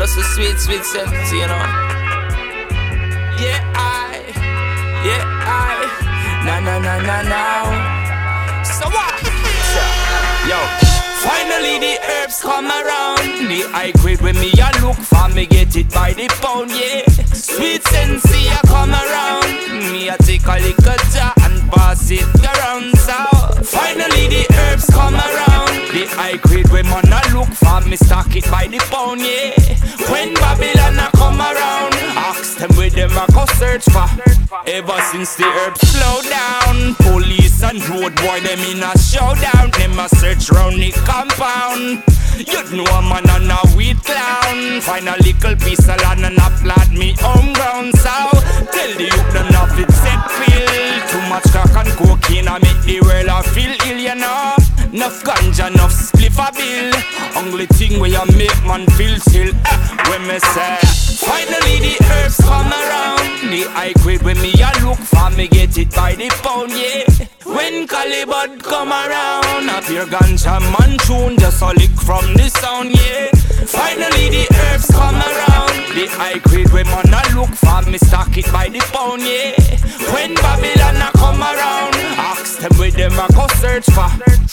so sweet, sweet sense, you know. Yeah, now. So what? Yo, finally the herbs come around. The high grade when me a look for, me get it by the pound, yeah. Sweet sensei a come around. Me a take a little jar and pass it around. So finally the herbs come around. The high grade when man a look for, me stock it by the pound, yeah. When Babylon a come around, ask them where them a go search for. Ever since the herbs slow down, police and road boy them in a showdown. Them a search round the compound. You know a man and a weed clown. Find a little piece of land and a plant me home ground. So tell the youth them not fit set pill. Too much crack and cocaine a make the world a feel ill, you know. Enough ganja, enough spliff a bill. Only thing where you make man feel still. When me say finally the herbs come around. The high grade when me a look for, me get it by the pound, yeah. When Calibut come around, a pure ganja man tune, just a lick from the sound, yeah. Finally the herbs come around. The high grade when man a look for, me stock it by the pound, yeah. When Babylon a come around, ask them where them a go search for.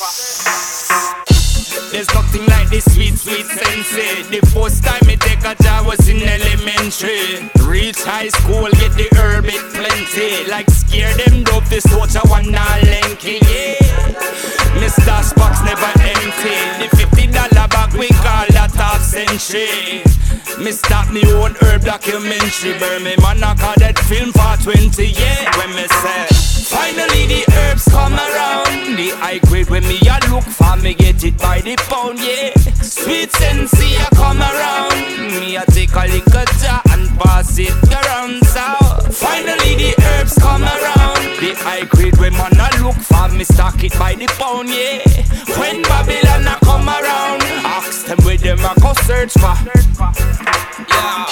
There's nothing like this sweet, sweet sensei. The first time me take a job was in elementary. Reach high school, get the herb it plenty. Like scare them dope, this watch a one now lanky, yeah. Mr. Spock's never empty. The $50 bag we call that half century. Me start me own herb documentary. Burn me man I call that film for 20, yeah. When me say finally the herbs come around. The high grade when me a look for, me get it by the pound, yeah. Sweet sensei a come around. Me a take a little jar and pass it around. So finally the herbs come around. The high grade when man a look for, me stock it by the pound, yeah. When Babylon a come around, ask them where them a go search for. Yeah.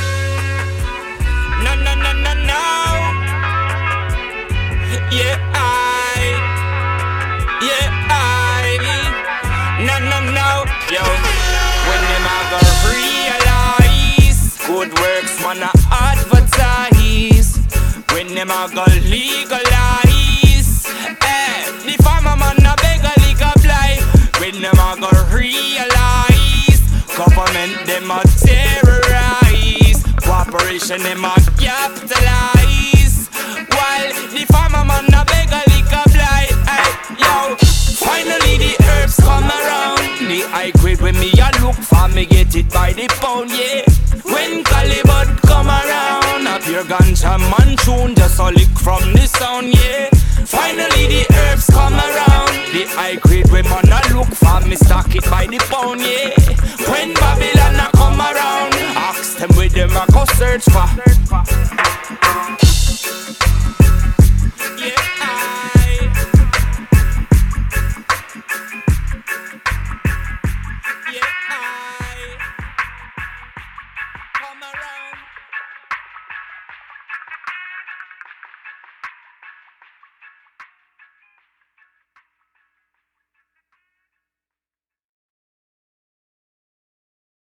No. Yeah, no. Yo, when them a go realize good works man a advertise. When them a go legalize, the farmer man a beg a legal blight. When them a go realize government them a terrorize. Cooperation them a capitalize. While the farmer man a beg a legal blight. Yo, finally the herbs come around. The high grade when me a look for, me get it by the pound, yeah. When Calibut come around, a pure ganja man tune, just a lick from the sound, yeah. Finally the herbs come around. The high grade when man a look for, me stock it by the pound, yeah. When Babylon a come around, ask them where them a go search for.